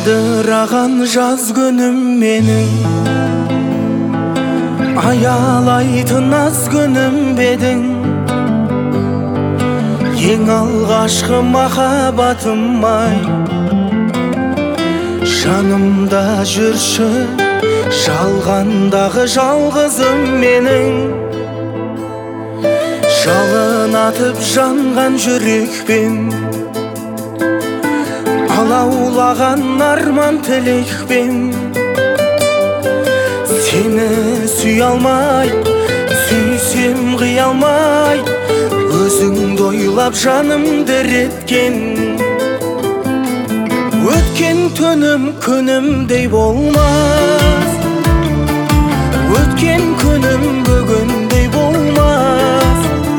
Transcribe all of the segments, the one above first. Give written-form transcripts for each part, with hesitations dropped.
Жадыраған жаз күнім менің, аялайтын аз күнім бедің. Ең алғашқы махаббатым-ай, жанымда жүрші, жалғандағы жалғызым менің. Жалын атып жанған жүрекпен, алаулаған арман тілекпен. Сені сүй алмай, сүйсем қия алмай, өзіңді ойлап жанымды реткен. Өткен түнім күнімдей болмас, өткен күнім бүгіндей болмас.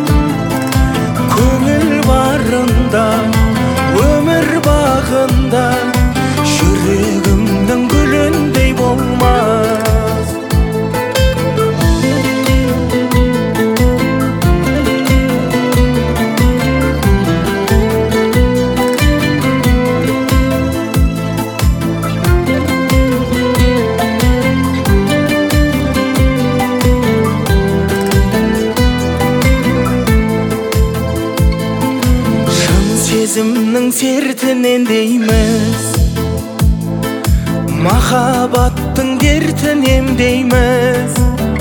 Көңіл барында, өмір бағында, жүрегімнің гүліндей болмас. Сезімнің сертінен дейміз, махаббаттың дертінен дейміз.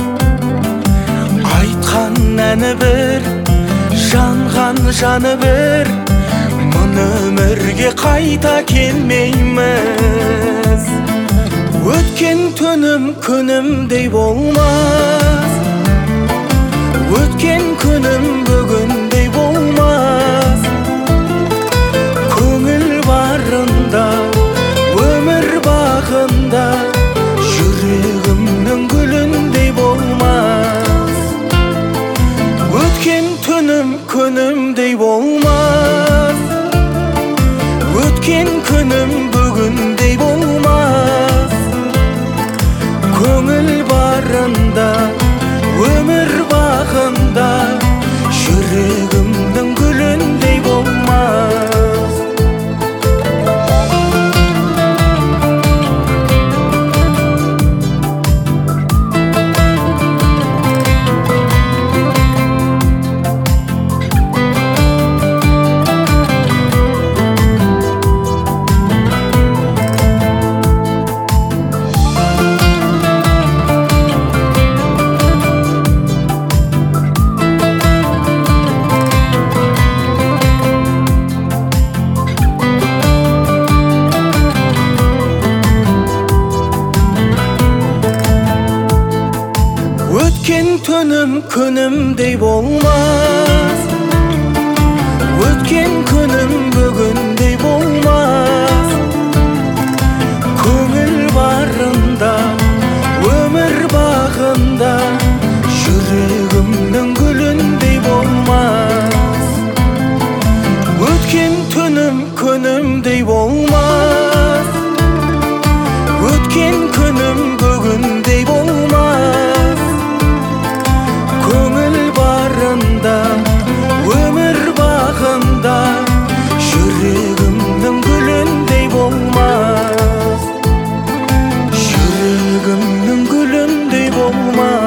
Айтқан әні бір, жанған жаны бір, мың өмірге қайта келмейміз. Өткен түнім күнімдей болмас, өткен күнім бүгіндей болмас. Өмір бағында, жүрегімнің гүліндей болмас. Өткен түнім күнімдей болмас, өткен күнім бүгіндей болмас. Көңіл барында, өмір бағында, жүрегімнің гүліндей болмас. Өткен түнім күнімдей болмас, өткен күнім бүгіндей болмас. Көңіл барында, өмір бағында, жүрегімнің гүліндей болмас. Өткен түнім күнімдей болмас, өткен күнім бүгіндей болмас. Көңіл барында, өмір бағында, жүрегімнің гүліндей болмас. Жүрегімнің гүліндей болмас.